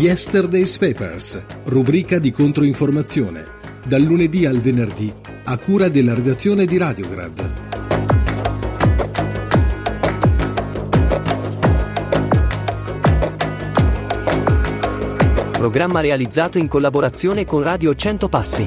Yesterday's Papers, rubrica di controinformazione, dal lunedì al venerdì, a cura della redazione di Radiograd. Programma realizzato in collaborazione con Radio 100 Passi.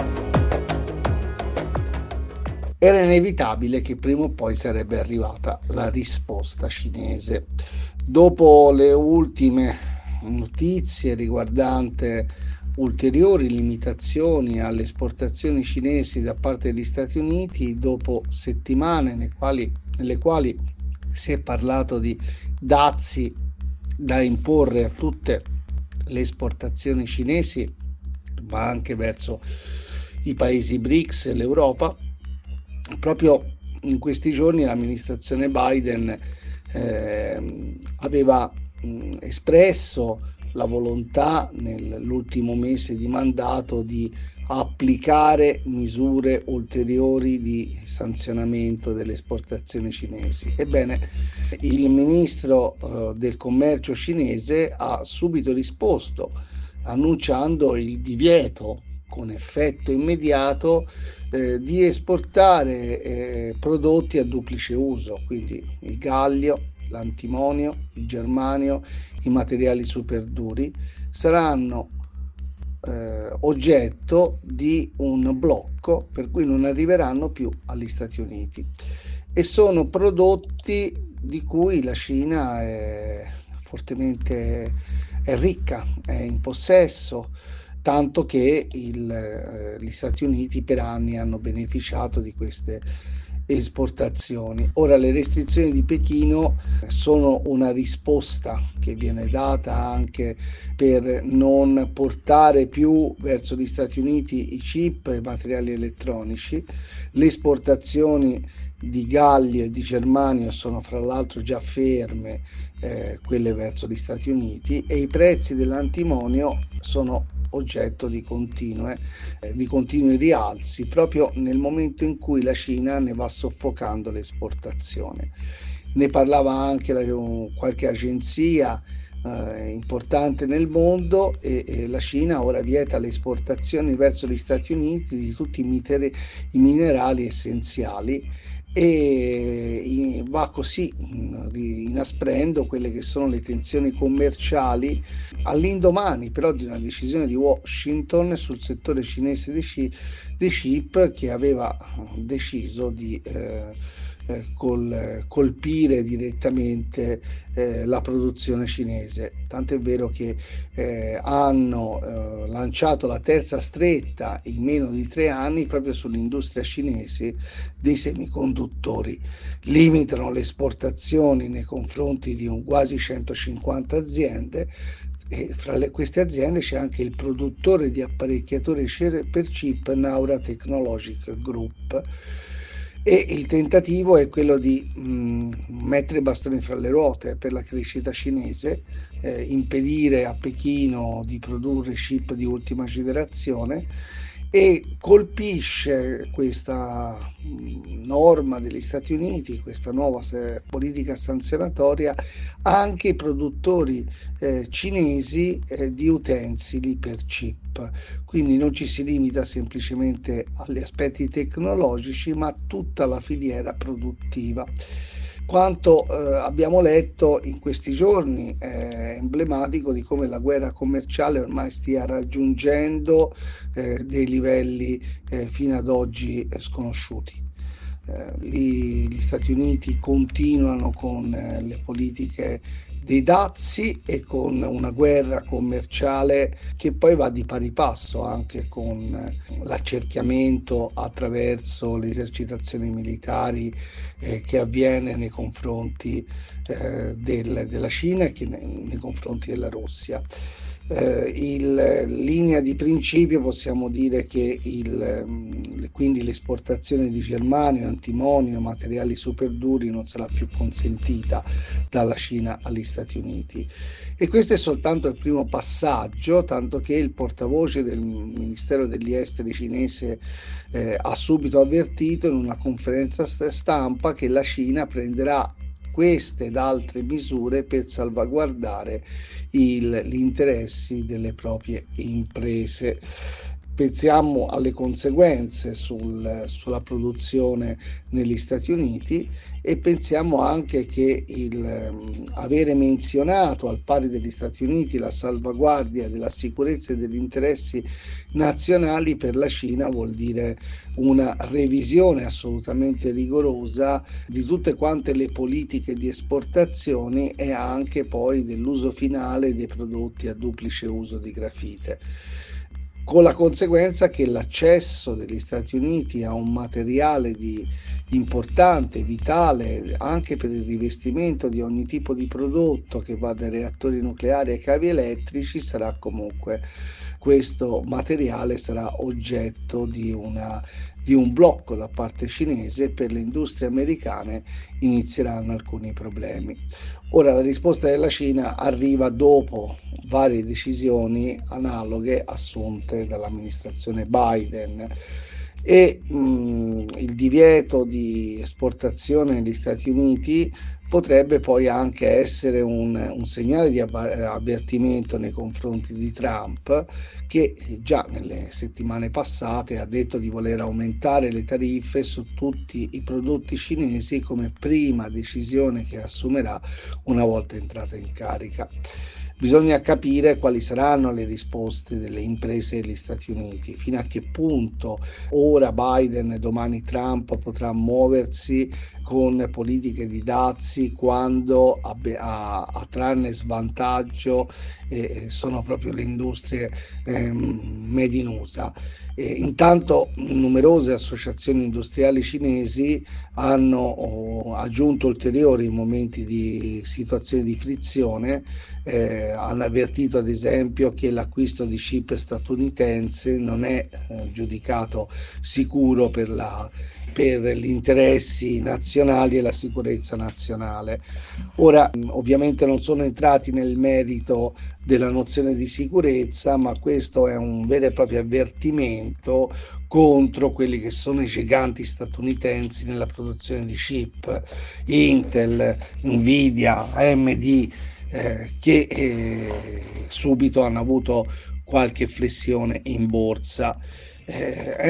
Era inevitabile che prima o poi sarebbe arrivata la risposta cinese. Dopo le ultime notizie riguardante ulteriori limitazioni alle esportazioni cinesi da parte degli Stati Uniti, dopo settimane nelle quali si è parlato di dazi da imporre a tutte le esportazioni cinesi, ma anche verso i paesi BRICS e l'Europa, proprio in questi giorni l'amministrazione Biden aveva espresso la volontà nell'ultimo mese di mandato di applicare misure ulteriori di sanzionamento delle esportazioni cinesi. Ebbene, il ministro del commercio cinese ha subito risposto annunciando il divieto con effetto immediato di esportare prodotti a duplice uso, quindi il gallio, l'antimonio, il germanio, i materiali superduri saranno oggetto di un blocco per cui non arriveranno più agli Stati Uniti, e sono prodotti di cui la Cina è fortemente ricca, è in possesso, tanto che gli Stati Uniti per anni hanno beneficiato di queste esportazioni. Ora le restrizioni di Pechino sono una risposta che viene data anche per non portare più verso gli Stati Uniti i chip e i materiali elettronici. Le esportazioni di gallio e di germanio sono fra l'altro già ferme, quelle verso gli Stati Uniti, e i prezzi dell'antimonio sono oggetto di continui rialzi proprio nel momento in cui la Cina ne va soffocando l'esportazione. Ne parlava anche qualche agenzia importante nel mondo, e la Cina ora vieta le esportazioni verso gli Stati Uniti di tutti i minerali essenziali, e va così inasprendo quelle che sono le tensioni commerciali, all'indomani però di una decisione di Washington sul settore cinese dei chip, che aveva deciso di colpire direttamente la produzione cinese, tant'è vero che hanno lanciato la terza stretta in meno di 3 anni proprio sull'industria cinese dei semiconduttori. Limitano le esportazioni nei confronti di quasi 150 aziende, e fra queste aziende c'è anche il produttore di apparecchiatori per chip Naura Technologic Group. E il tentativo è quello di mettere bastoni fra le ruote per la crescita cinese, impedire a Pechino di produrre chip di ultima generazione, e colpisce questa norma degli Stati Uniti, questa nuova politica sanzionatoria, anche i produttori cinesi di utensili per chip. Quindi non ci si limita semplicemente agli aspetti tecnologici, ma a tutta la filiera produttiva. Quanto abbiamo letto in questi giorni è emblematico di come la guerra commerciale ormai stia raggiungendo dei livelli fino ad oggi sconosciuti. Gli Stati Uniti continuano con le politiche dei dazi e con una guerra commerciale che poi va di pari passo anche con l'accerchiamento attraverso le esercitazioni militari che avviene nei confronti della Cina e nei confronti della Russia. In linea di principio possiamo dire che quindi l'esportazione di germanio, antimonio, materiali superduri non sarà più consentita dalla Cina agli Stati Uniti, e questo è soltanto il primo passaggio, tanto che il portavoce del Ministero degli Esteri cinese ha subito avvertito in una conferenza stampa che la Cina prenderà queste ed altre misure per salvaguardare gli interessi delle proprie imprese. Pensiamo alle conseguenze sulla produzione negli Stati Uniti e pensiamo anche che avere menzionato al pari degli Stati Uniti la salvaguardia della sicurezza e degli interessi nazionali per la Cina vuol dire una revisione assolutamente rigorosa di tutte quante le politiche di esportazioni e anche poi dell'uso finale dei prodotti a duplice uso di grafite, con la conseguenza che l'accesso degli Stati Uniti a un materiale importante, vitale, anche per il rivestimento di ogni tipo di prodotto che va dai reattori nucleari ai cavi elettrici, sarà comunque, questo materiale sarà oggetto di un blocco da parte cinese. Per le industrie americane inizieranno alcuni problemi. Ora, la risposta della Cina arriva dopo varie decisioni analoghe assunte dall'amministrazione Biden e il divieto di esportazione negli Stati Uniti potrebbe poi anche essere un segnale di avvertimento nei confronti di Trump, che già nelle settimane passate ha detto di voler aumentare le tariffe su tutti i prodotti cinesi come prima decisione che assumerà una volta entrata in carica. Bisogna capire quali saranno le risposte delle imprese degli Stati Uniti, fino a che punto ora Biden e domani Trump potrà muoversi con politiche di dazi quando a trarne svantaggio sono proprio le industrie made in USA. Intanto numerose associazioni industriali cinesi hanno aggiunto ulteriori momenti di situazione di frizione, hanno avvertito ad esempio che l'acquisto di chip statunitense non è giudicato sicuro per gli interessi nazionali e la sicurezza nazionale. Ora, ovviamente non sono entrati nel merito della nozione di sicurezza, ma questo è un vero e proprio avvertimento contro quelli che sono i giganti statunitensi nella produzione di chip, Intel, Nvidia, AMD, che subito hanno avuto qualche flessione in borsa. È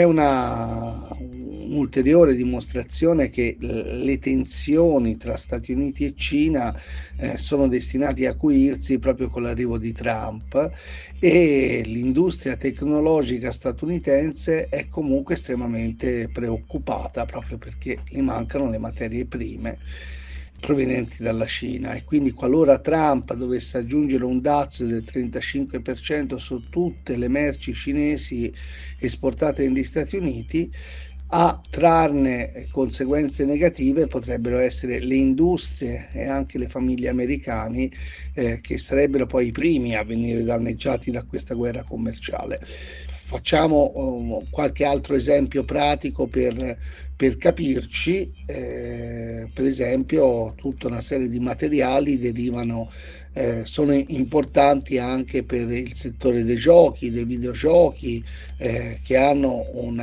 un'ulteriore dimostrazione che le tensioni tra Stati Uniti e Cina sono destinati a acuirsi proprio con l'arrivo di Trump, e l'industria tecnologica statunitense è comunque estremamente preoccupata proprio perché gli mancano le materie prime provenienti dalla Cina, e quindi qualora Trump dovesse aggiungere un dazio del 35% su tutte le merci cinesi esportate negli Stati Uniti, a trarne conseguenze negative potrebbero essere le industrie e anche le famiglie americane, che sarebbero poi i primi a venire danneggiati da questa guerra commerciale. Facciamo qualche altro esempio pratico per capirci. Per esempio, tutta una serie di materiali sono importanti anche per il settore dei giochi, dei videogiochi, che hanno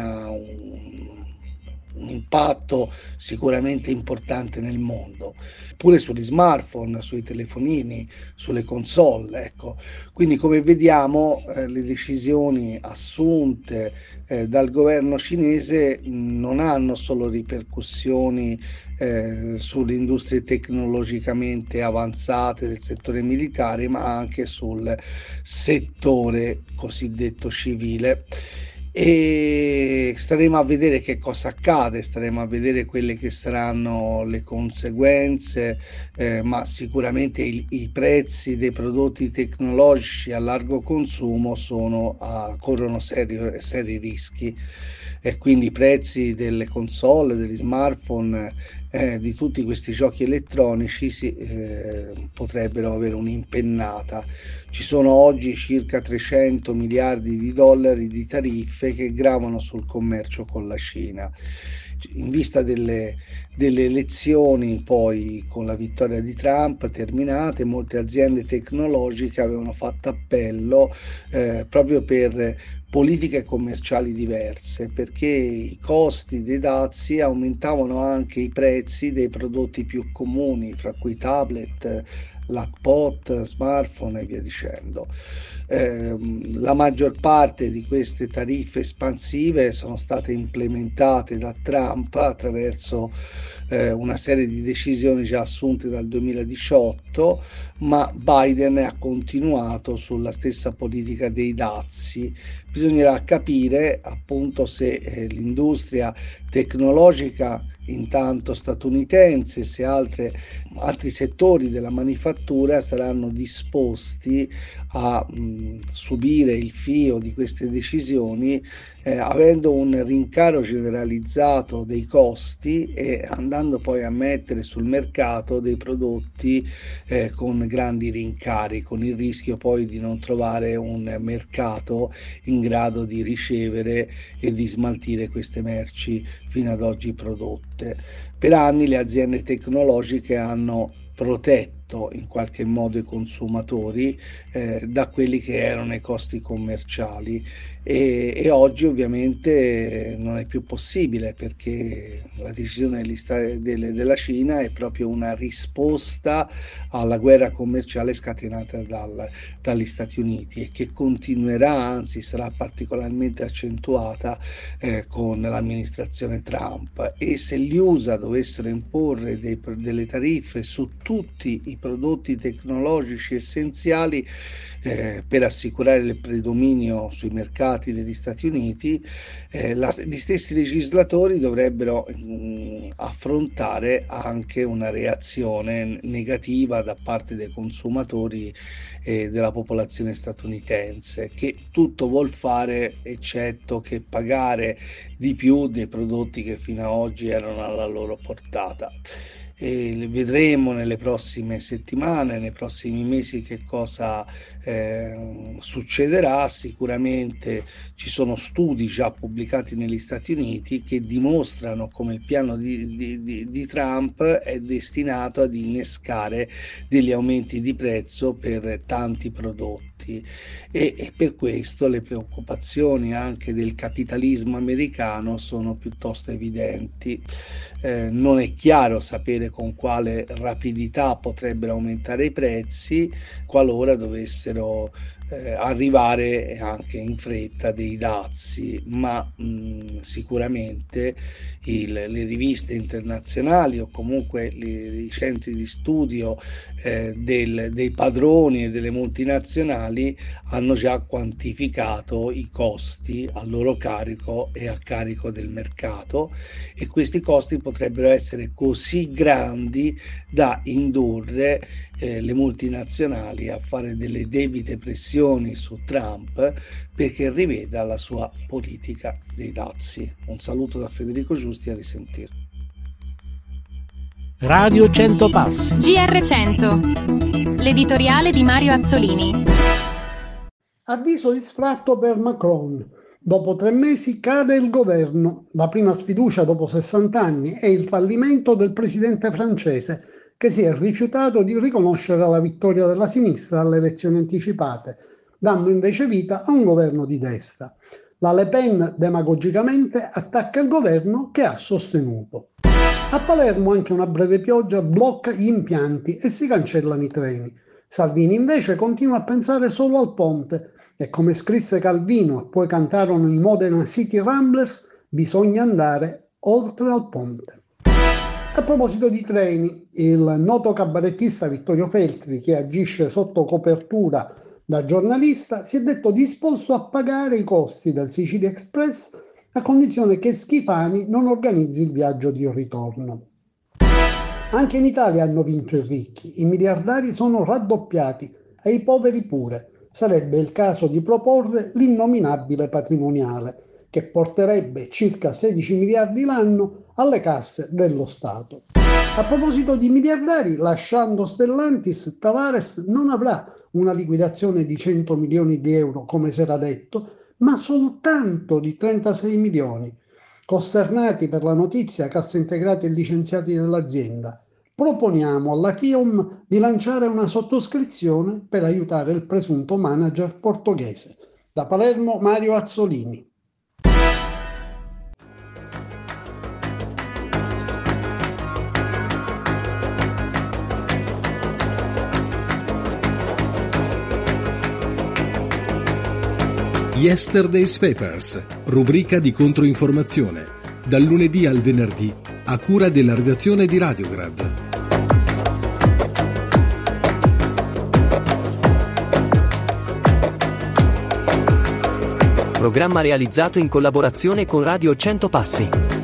un impatto sicuramente importante nel mondo, pure sugli smartphone, sui telefonini, sulle console, ecco. Quindi, come vediamo, le decisioni assunte dal governo cinese non hanno solo ripercussioni sulle industrie tecnologicamente avanzate del settore militare, ma anche sul settore cosiddetto civile. E staremo a vedere che cosa accade, staremo a vedere quelle che saranno le conseguenze, ma sicuramente i prezzi dei prodotti tecnologici a largo consumo corrono seri rischi, e quindi i prezzi delle console, degli smartphone, di tutti questi giochi elettronici potrebbero avere un'impennata. Ci sono oggi circa 300 miliardi di dollari di tariffe che gravano sul commercio con la Cina. in vista delle elezioni, poi con la vittoria di Trump terminate, molte aziende tecnologiche avevano fatto appello proprio per politiche commerciali diverse, perché i costi dei dazi aumentavano anche i prezzi dei prodotti più comuni, fra cui tablet, laptop, smartphone e via dicendo. La maggior parte di queste tariffe espansive sono state implementate da Trump attraverso una serie di decisioni già assunte dal 2018, ma Biden ha continuato sulla stessa politica dei dazi. Bisognerà capire appunto se l'industria tecnologica intanto statunitense, se altri settori della manifattura saranno disposti a subire il fio di queste decisioni, avendo un rincaro generalizzato dei costi e andando poi a mettere sul mercato dei prodotti con grandi rincari, con il rischio poi di non trovare un mercato in grado di ricevere e di smaltire queste merci fino ad oggi prodotte. Per anni le aziende tecnologiche hanno protetto in qualche modo i consumatori da quelli che erano i costi commerciali e oggi ovviamente non è più possibile, perché la decisione della Cina è proprio una risposta alla guerra commerciale scatenata dagli Stati Uniti e che continuerà, anzi sarà particolarmente accentuata con l'amministrazione Trump. E se gli USA dovessero imporre delle tariffe su tutti i prodotti tecnologici essenziali per assicurare il predominio sui mercati degli Stati Uniti, gli stessi legislatori dovrebbero affrontare anche una reazione negativa da parte dei consumatori e della popolazione statunitense, che tutto vuol fare eccetto che pagare di più dei prodotti che fino ad oggi erano alla loro portata. E vedremo nelle prossime settimane, nei prossimi mesi che cosa succederà. Sicuramente ci sono studi già pubblicati negli Stati Uniti che dimostrano come il piano di Trump è destinato ad innescare degli aumenti di prezzo per tanti prodotti e per questo le preoccupazioni anche del capitalismo americano sono piuttosto evidenti. Non è chiaro sapere con quale rapidità potrebbero aumentare i prezzi qualora dovessero arrivare anche in fretta dei dazi, ma sicuramente le riviste internazionali o comunque i centri di studio dei padroni e delle multinazionali hanno già quantificato i costi a loro carico e a carico del mercato, e questi costi potrebbero essere così grandi da indurre le multinazionali a fare delle debite pressioni su Trump perché riveda la sua politica dei dazi. Un saluto da Federico Giusti, a risentirci. Radio 100 Passi. GR100, l'editoriale di Mario Azzolini. Avviso di sfratto per Macron. Dopo 3 mesi cade il governo, la prima sfiducia dopo 60 anni e il fallimento del presidente francese, che si è rifiutato di riconoscere la vittoria della sinistra alle elezioni anticipate, dando invece vita a un governo di destra. La Le Pen demagogicamente attacca il governo che ha sostenuto. A Palermo anche una breve pioggia blocca gli impianti e si cancellano i treni. Salvini invece continua a pensare solo al ponte e, come scrisse Calvino e poi cantarono i Modena City Ramblers, bisogna andare oltre al ponte. A proposito di treni, il noto cabarettista Vittorio Feltri, che agisce sotto copertura da giornalista, si è detto disposto a pagare i costi del Sicilia Express a condizione che Schifani non organizzi il viaggio di ritorno. Anche in Italia hanno vinto i ricchi, i miliardari sono raddoppiati e i poveri pure. Sarebbe il caso di proporre l'innominabile patrimoniale, che porterebbe circa 16 miliardi l'anno alle casse dello Stato. A proposito di miliardari, lasciando Stellantis, Tavares non avrà una liquidazione di 100 milioni di euro come si era detto, ma soltanto di 36 milioni. Costernati per la notizia, cassaintegrati e licenziati dell'azienda, proponiamo alla FIOM di lanciare una sottoscrizione per aiutare il presunto manager portoghese. Da Palermo, Mario Azzolini. Yesterday's Papers, rubrica di controinformazione, dal lunedì al venerdì, a cura della redazione di Radiograd. Programma realizzato in collaborazione con Radio 100 Passi.